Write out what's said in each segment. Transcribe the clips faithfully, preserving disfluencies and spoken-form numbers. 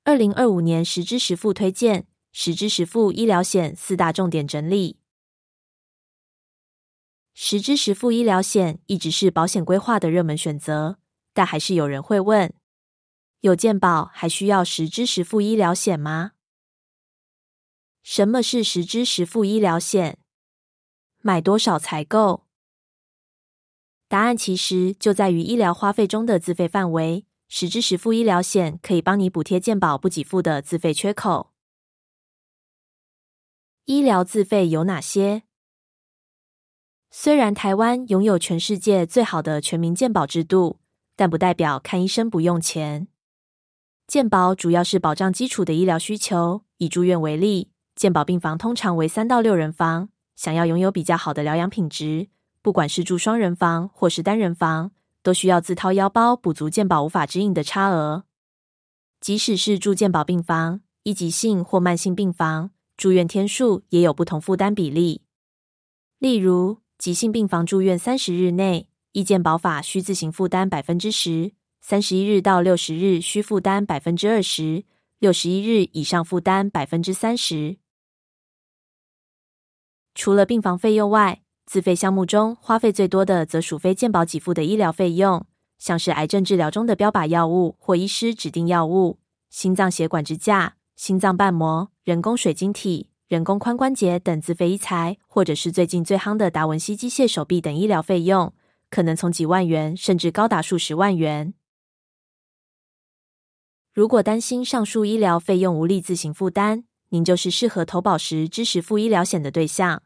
二零二五年实支实付推荐，实支实付医疗险四大重点整理。实支实付医疗险一直是保险规划的热门选择，但还是有人会问，有健保还需要实支实付医疗险吗？什么是实支实付医疗险？买多少才够？答案其实就在于医疗花费中的自费范围，实支实付医疗险可以帮你补贴健保不给付的自费缺口。医疗自费有哪些？虽然台湾拥有全世界最好的全民健保制度，但不代表看医生不用钱。健保主要是保障基础的医疗需求，以住院为例，健保病房通常为三到六人房，想要拥有比较好的疗养品质，不管是住双人房或是单人房，都需要自掏腰包补足健保无法支应的差额。即使是住健保病房，一级性或慢性病房，住院天数也有不同负担比例。例如，急性病房住院三十日内，依健保法需自行负担 百分之十， 三十一日到六十日需负担 百分之二十， 六十一日以上负担 百分之三十。除了病房费用外，自费项目中花费最多的则属非健保给付的医疗费用，像是癌症治疗中的标靶药物或医师指定药物、心脏血管支架、心脏瓣膜、人工水晶体、人工髋关节等自费医材，或者是最近最夯的达文西机械手臂等医疗费用，可能从几万元甚至高达数十万元。如果担心上述医疗费用无力自行负担，您就是适合投保实支实付医疗险的对象。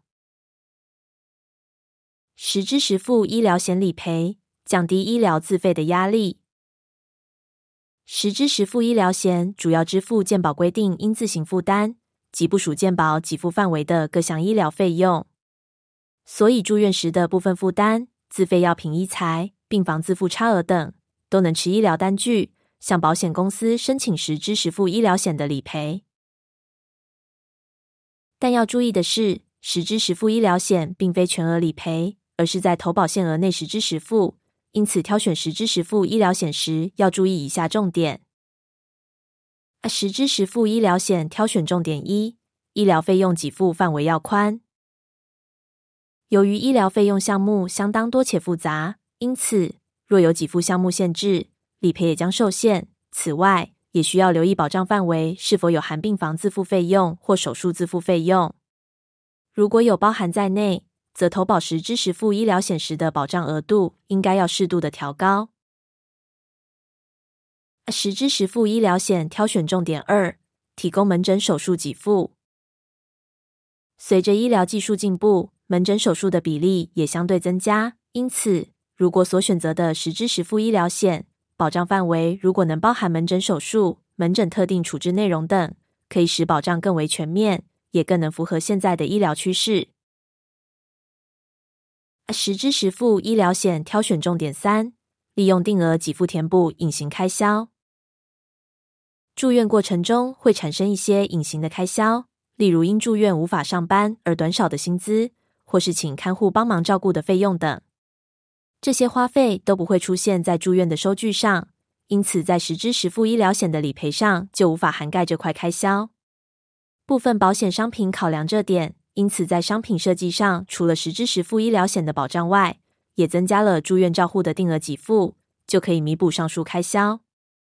实支实付医疗险理赔，降低医疗自费的压力。实支实付医疗险主要支付健保规定应自行负担，及不属健保给付范围的各项医疗费用。所以住院时的部分负担、自费药品医材、病房自付差额等，都能持医疗单据向保险公司申请实支实付医疗险的理赔。但要注意的是，实支实付医疗险并非全额理赔，而是在投保限额内实支实付，因此挑选实支实付医疗险时要注意以下重点。实支实付医疗险挑选重点一，医疗费用给付范围要宽。由于医疗费用项目相当多且复杂，因此若有给付项目限制，理赔也将受限。此外，也需要留意保障范围是否有含病房自付费用或手术自付费用。如果有包含在内，则投保实支实付医疗险时的保障额度应该要适度的调高。实支实付医疗险挑选重点二，提供门诊手术给付。随着医疗技术进步，门诊手术的比例也相对增加，因此，如果所选择的实支实付医疗险，保障范围如果能包含门诊手术、门诊特定处置内容等，可以使保障更为全面，也更能符合现在的医疗趋势。实支实付医疗险挑选重点三，利用定额给付填补隐形开销。住院过程中会产生一些隐形的开销，例如因住院无法上班而短少的薪资，或是请看护帮忙照顾的费用等。这些花费都不会出现在住院的收据上，因此在实支实付医疗险的理赔上就无法涵盖这块开销。部分保险商品考量这点，因此在商品设计上，除了实支实付医疗险的保障外，也增加了住院照护的定额给付，就可以弥补上述开销。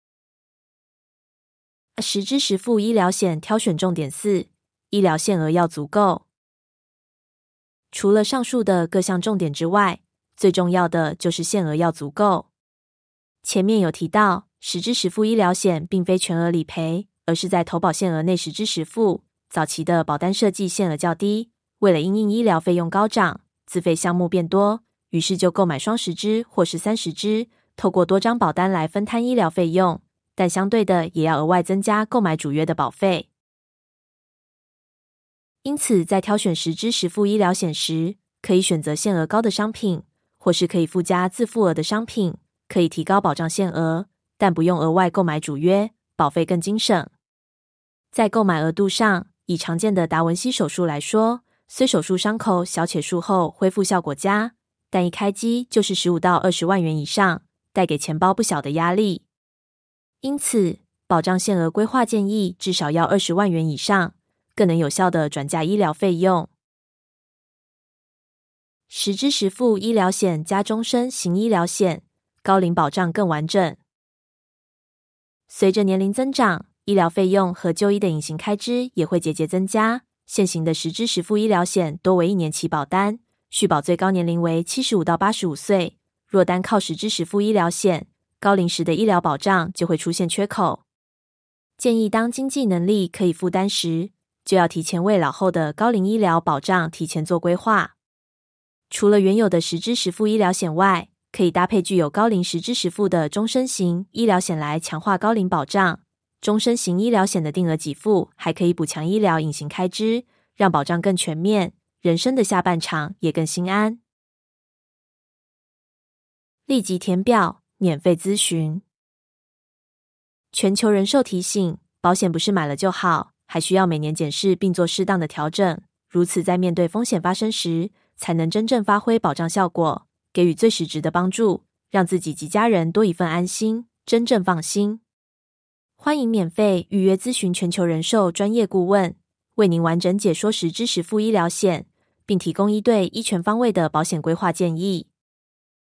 实支实付医疗险挑选重点四，医疗限额要足够。除了上述的各项重点之外，最重要的就是限额要足够。前面有提到，实支实付医疗险并非全额理赔，而是在投保限额内实支实付。早期的保单设计限额较低，为了因应医疗费用高涨，自费项目变多，于是就购买双十支或是三十支，透过多张保单来分摊医疗费用，但相对的也要额外增加购买主约的保费。因此，在挑选实支实付医疗险时，可以选择限额高的商品，或是可以附加自付额的商品，可以提高保障限额，但不用额外购买主约，保费更精省。在购买额度上，以常见的达文西手术来说，虽手术伤口小且术后恢复效果佳，但一开机就是十五到二十万元以上，带给钱包不小的压力。因此， 保障限额规划建议至少要二十万元以上，更能有效地转嫁医疗费用。实支实付医疗险加终身型医疗险，高龄保障更完整。随着年龄增长，医疗费用和就医的隐形开支也会节节增加。现行的实支实付医疗险多为一年期保单，续保最高年龄为七十五到八十五岁。若单靠实支实付医疗险，高龄时的医疗保障就会出现缺口。建议当经济能力可以负担时，就要提前为老后的高龄医疗保障提前做规划。除了原有的实支实付医疗险外，可以搭配具有高龄实支实付的终身型医疗险来强化高龄保障。终身型医疗险的定额给付还可以补强医疗隐形开支，让保障更全面，人生的下半场也更心安。立即填表，免费咨询。全球人寿提醒，保险不是买了就好，还需要每年检视并做适当的调整，如此在面对风险发生时，才能真正发挥保障效果，给予最实质的帮助，让自己及家人多一份安心，真正放心。欢迎免费预约咨询全球人寿专业顾问，为您完整解说实支实付医疗险，并提供一对一全方位的保险规划建议。